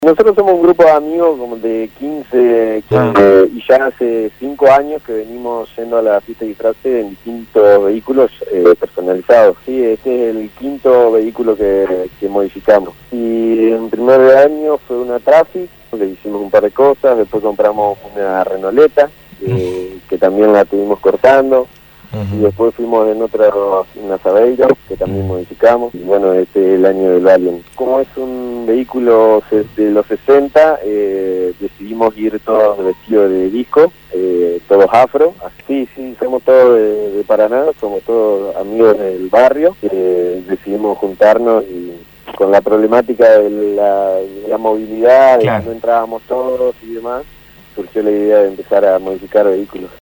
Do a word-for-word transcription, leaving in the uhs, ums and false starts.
Nosotros somos un grupo de amigos como de quince, Ah. eh, y ya hace cinco años que venimos yendo a la fiesta de disfraces en distintos vehículos eh, personalizados. Sí, este es el quinto vehículo que, que modificamos. Y en primer año fue una Traffic, le hicimos un par de cosas, después compramos una Renoleta, eh, que también la tuvimos cortando. Uh-huh. Y después fuimos en otra, una Sabeiro, que también modificamos, y bueno, este es el año del Valiant. Como es un vehículo de los sesenta, eh, decidimos ir todos vestidos de disco, eh, todos afro. Así, sí, somos todos de, de Paraná, somos todos amigos del barrio, eh, decidimos juntarnos y con la problemática de la, de la movilidad, de Claro. que no entrábamos todos y demás, surgió la idea de empezar a modificar vehículos.